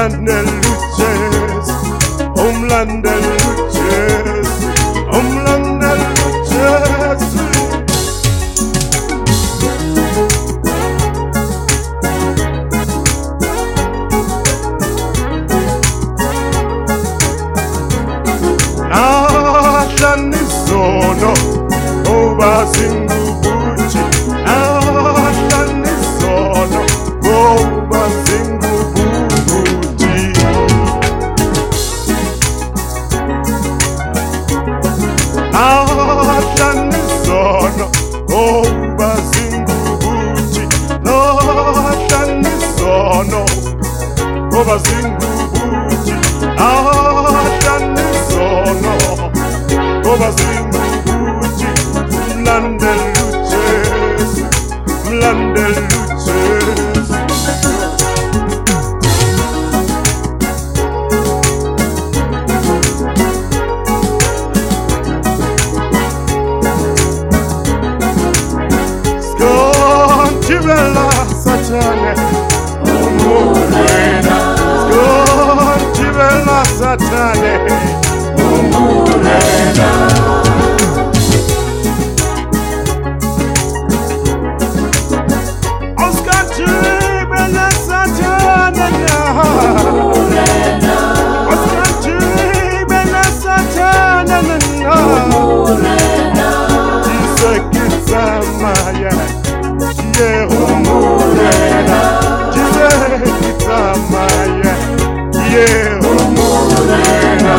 Umlandel Luches, Umlandel Luches, Umlandel Luches. Ahlani sono, oba singubuchi. Ahlani sono, oba singubuchi. Ahlani sono, oba singubuchi. Ahlani sono, oba singubuchi. Ahlani sono, oba singubuchi. Umlandel Luches, Umlandel Luches. Sconchibella Satane, Umurena. Sconchibella Satane, Umurena. Sconchibella Satane, Umurena. Sconchibella Satane, Umurena. Jisekitsamaya, yeah, Umurena. Jisekitsamaya, yeah, Umurena.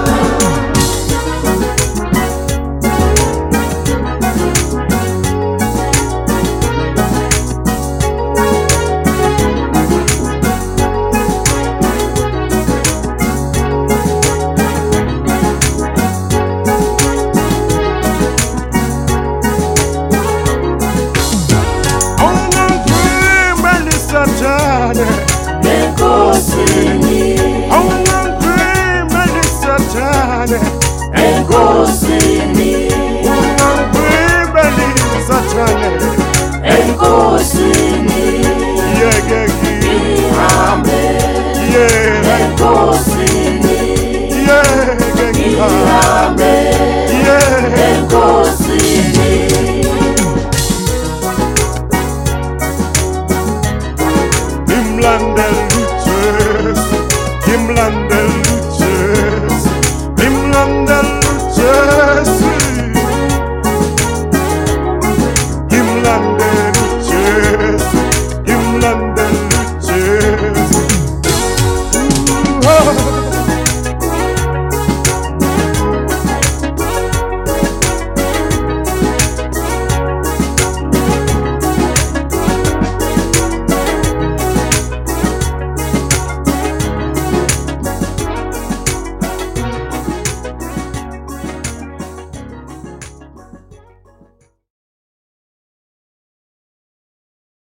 Satane, Enkosini, Unangwimeli Satane, Enkosini, Unangwimeli Satane, Enkosini, Yegegi, Ihambe, yeah, Enkosini, Yegegi, Ihambe, yeah, Enkosini. Umlandel